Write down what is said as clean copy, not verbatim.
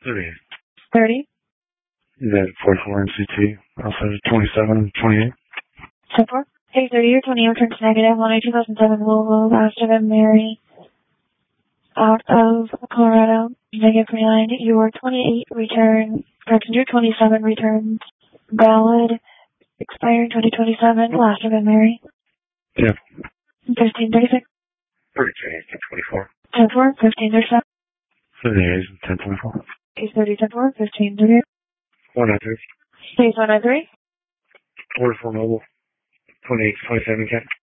30. 30. Is that 44 NCT? Also 27, 28. 10-4. Hey, 30 or 20 returns negative. 1-2007 Louisville, Ashton Mary. Out of Colorado, negative 29. Your 28 return, your 27 returns valid, expiring 2027, last of Mary. Yeah. 1536. 32, 10-4, 1024. 1537. 78, 1024. Case 30, 10-4, 1538. 193. Case 193. 44 mobile. 28, 27, Cat.